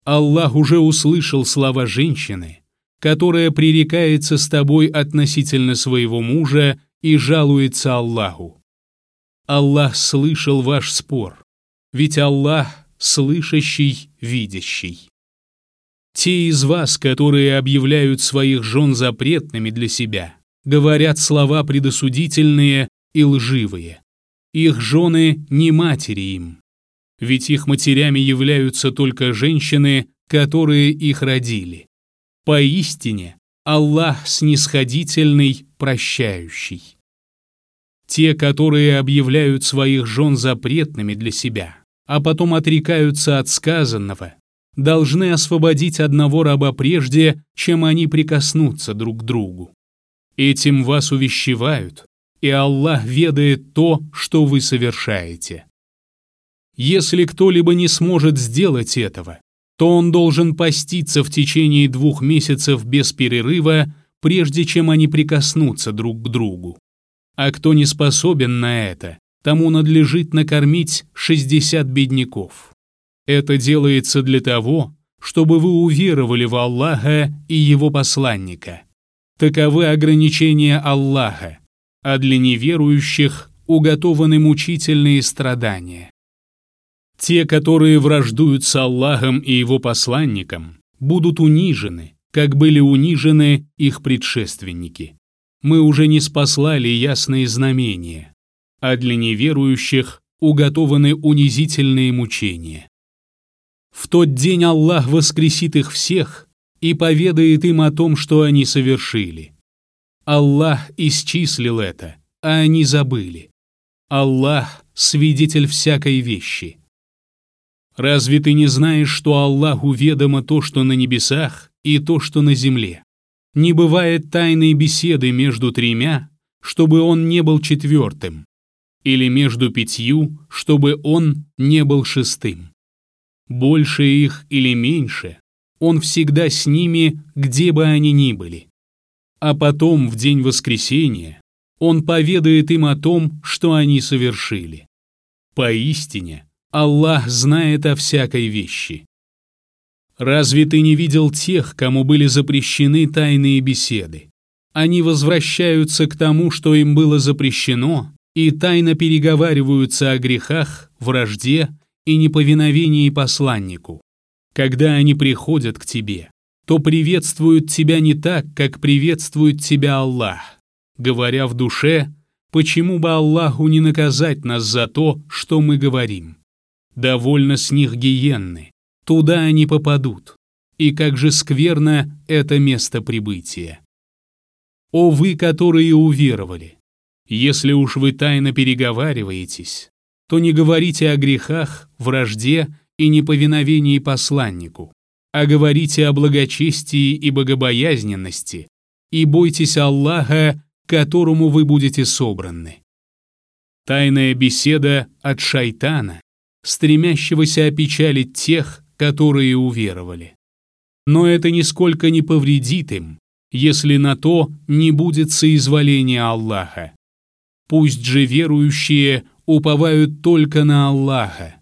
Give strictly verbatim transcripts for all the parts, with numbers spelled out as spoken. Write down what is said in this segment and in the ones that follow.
Аллах уже услышал слова женщины, которая пререкается с тобой относительно своего мужа и жалуется Аллаху. Аллах слышал ваш спор, ведь Аллах слышащий, видящий. Те из вас, которые объявляют своих жен запретными для себя, говорят слова предосудительные и лживые. Их жены не матери им, ведь их матерями являются только женщины, которые их родили. Поистине, Аллах снисходительный, прощающий. Те, которые объявляют своих жен запретными для себя, а потом отрекаются от сказанного, должны освободить одного раба прежде, чем они прикоснутся друг к другу. Этим вас увещевают, и Аллах ведает то, что вы совершаете. Если кто-либо не сможет сделать этого, то он должен поститься в течение двух месяцев без перерыва, прежде чем они прикоснутся друг к другу. А кто не способен на это, тому надлежит накормить шестьдесят бедняков. Это делается для того, чтобы вы уверовали в Аллаха и Его посланника. Таковы ограничения Аллаха, а для неверующих уготованы мучительные страдания. Те, которые враждуют с Аллахом и Его посланником, будут унижены, как были унижены их предшественники. Мы уже не спаслали ясные знамения, а для неверующих уготованы унизительные мучения. В тот день Аллах воскресит их всех и поведает им о том, что они совершили. Аллах исчислил это, а они забыли. Аллах – свидетель всякой вещи. Разве ты не знаешь, что Аллаху ведомо то, что на небесах, и то, что на земле? Не бывает тайной беседы между тремя, чтобы он не был четвертым, или между пятью, чтобы он не был шестым. Больше их или меньше, он всегда с ними, где бы они ни были. А потом, в день воскресения, он поведает им о том, что они совершили. Поистине, Аллах знает о всякой вещи. Разве ты не видел тех, кому были запрещены тайные беседы? Они возвращаются к тому, что им было запрещено, и тайно переговариваются о грехах, вражде и неповиновении посланнику. Когда они приходят к тебе, то приветствуют тебя не так, как приветствует тебя Аллах, говоря в душе, почему бы Аллаху не наказать нас за то, что мы говорим. Довольно с них гиенны, туда они попадут, и как же скверно это место прибытия. О вы, которые уверовали, если уж вы тайно переговариваетесь, то не говорите о грехах, вражде и неповиновении посланнику, а говорите о благочестии и богобоязненности, и бойтесь Аллаха, к которому вы будете собраны. Тайная беседа от шайтана, стремящегося опечалить тех, которые уверовали. Но это нисколько не повредит им, если на то не будет соизволения Аллаха. Пусть же верующие уповают только на Аллаха.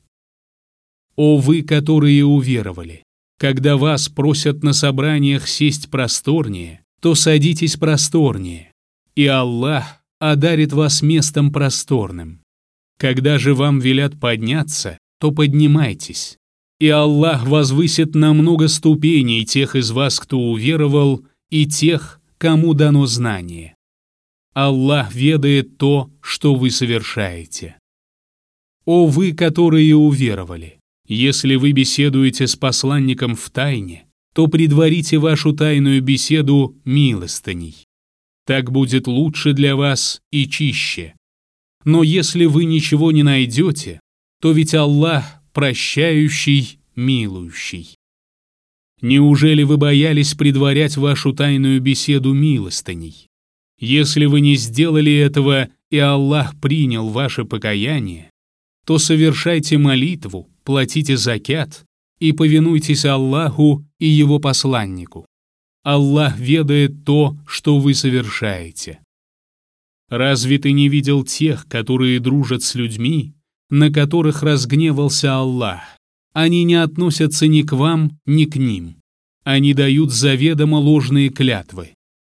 О вы, которые уверовали, когда вас просят на собраниях сесть просторнее, то садитесь просторнее, и Аллах одарит вас местом просторным. Когда же вам велят подняться, то поднимайтесь, и Аллах возвысит на много ступеней тех из вас, кто уверовал, и тех, кому дано знание. Аллах ведает то, что вы совершаете. О вы, которые уверовали, если вы беседуете с посланником в тайне, то предварите вашу тайную беседу милостыней. Так будет лучше для вас и чище. Но если вы ничего не найдете, то ведь Аллах прощающий, милующий. Неужели вы боялись предварять вашу тайную беседу милостыней? Если вы не сделали этого, и Аллах принял ваше покаяние, то совершайте молитву, платите закят и повинуйтесь Аллаху и Его посланнику. Аллах ведает то, что вы совершаете. Разве ты не видел тех, которые дружат с людьми, на которых разгневался Аллах? Они не относятся ни к вам, ни к ним. Они дают заведомо ложные клятвы.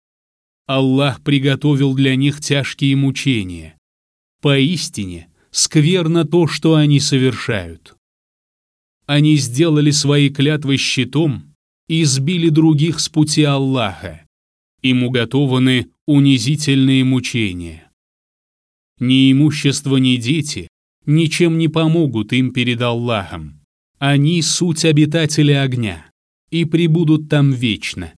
Аллах приготовил для них тяжкие мучения. Поистине, скверно то, что они совершают. Они сделали свои клятвы щитом и сбили других с пути Аллаха. Им уготованы унизительные мучения. Ни имущество, ни дети ничем не помогут им перед Аллахом. Они суть обитатели огня и пребудут там вечно.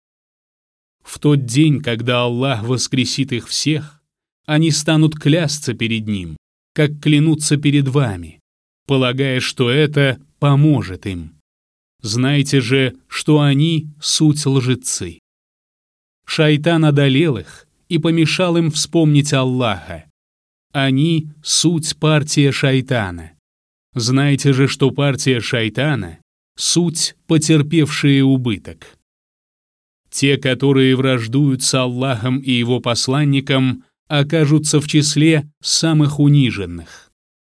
В тот день, когда Аллах воскресит их всех, они станут клясться перед Ним, как клянутся перед вами, полагая, что это поможет им. Знайте же, что они — суть лжецы. Шайтан одолел их и помешал им вспомнить Аллаха. Они — суть партия шайтана. Знайте же, что партия шайтана — суть потерпевшие убыток. Те, которые враждуют с Аллахом и Его посланником, окажутся в числе самых униженных.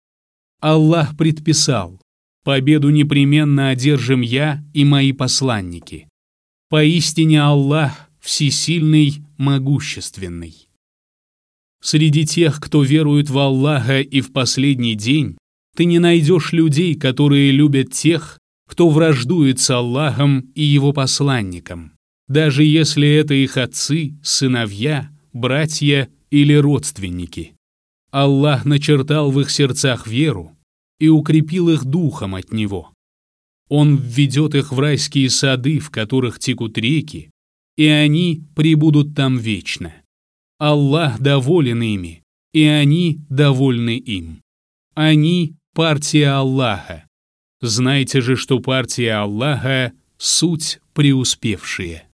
Аллах предписал: победу непременно одержим я и мои посланники. Поистине Аллах всесильный, могущественный. Среди тех, кто верует в Аллаха и в последний день, ты не найдешь людей, которые любят тех, кто враждует с Аллахом и Его посланником, даже если это их отцы, сыновья, братья или родственники. Аллах начертал в их сердцах веру и укрепил их духом от Него. Он введет их в райские сады, в которых текут реки, и они пребудут там вечно. Аллах доволен ими, и они довольны им. Они — партия Аллаха. Знайте же, что партия Аллаха — суть преуспевшие.